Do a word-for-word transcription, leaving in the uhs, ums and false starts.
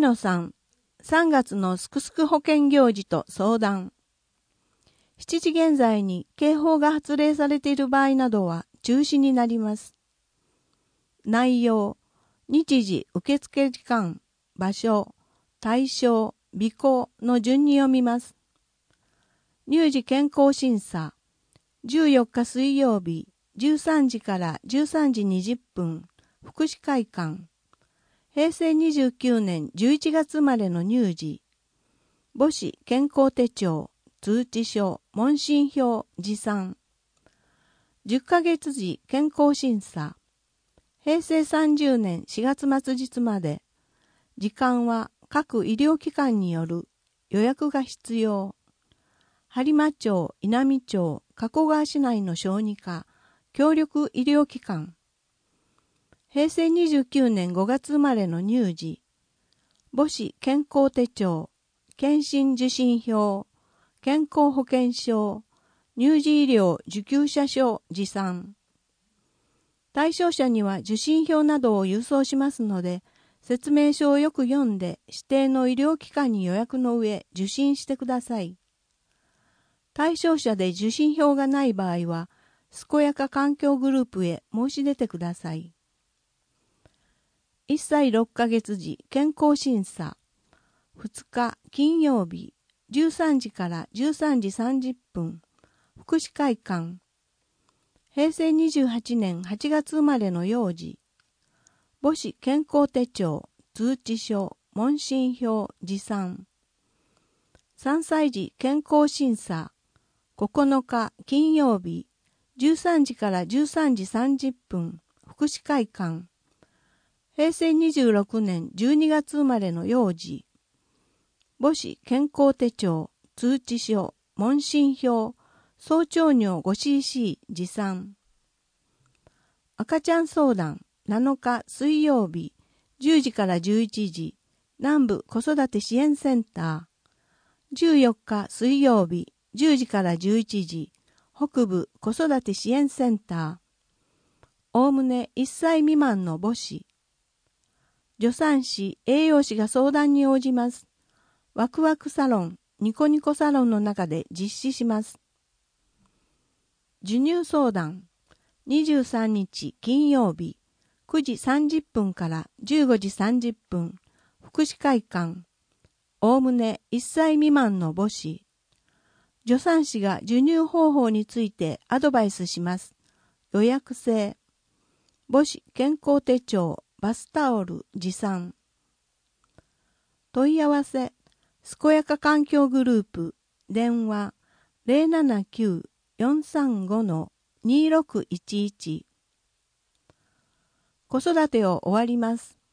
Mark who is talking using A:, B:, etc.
A: 野さん、さんがつのすくすく保険行事と相談。しちじ現在に警報が発令されている場合などは中止になります。内容、日時、受付時間、場所、対象、備考の順に読みます。乳児健康審査、じゅうよっか水曜日、じゅうさんじからじゅうさんじにじゅっぷん、福祉会館。へいせいにじゅうきゅうねんじゅういちがつ生まれの乳児。母子健康手帳、通知書、問診票、持参。じゅっかげつ時健康審査。へいせいさんじゅうねんしがつ末日まで。時間は各医療機関による。予約が必要。播磨町、稲美町、加古川市内の小児科、協力医療機関。へいせいにじゅうきゅうねんごがつ生まれの乳児。母子健康手帳、検診受診票、健康保険証、乳児医療受給者証持参。対象者には受診票などを郵送しますので、説明書をよく読んで指定の医療機関に予約の上受診してください。対象者で受診票がない場合は、健やか環境グループへ申し出てください。いっさいろっかげつ時健康審査。ふつか金曜日じゅうさんじからじゅうさんじさんじゅっぷん福祉会館。へいせいにじゅうはちねんはちがつ生まれの幼児。母子健康手帳、通知書、問診票、持参。さんさい児健康審査。ここのか金曜日じゅうさんじからじゅうさんじさんじゅっぷん福祉会館。へいせいにじゅうろくねんじゅうにがつ生まれの幼児。母子健康手帳、通知書、問診票、総長尿 ごシーシー 持参。赤ちゃん相談なのか水曜日じゅうじからじゅういちじ南部子育て支援センター。じゅうよっか水曜日じゅうじからじゅういちじ北部子育て支援センター。おおむねいっさい未満の母子。助産師、栄養士が相談に応じます。ワクワクサロン、ニコニコサロンの中で実施します。授乳相談、にじゅうさんにち金曜日、くじさんじゅっぷんからじゅうごじさんじゅっぷん、福祉会館。おおむねいっさい未満の母子。助産師が授乳方法についてアドバイスします。予約制。母子健康手帳、バスタオル持参。問い合わせ、健やか環境グループ、電話 ゼロななきゅう よんさんご にろくいちいち。子育てを終わります。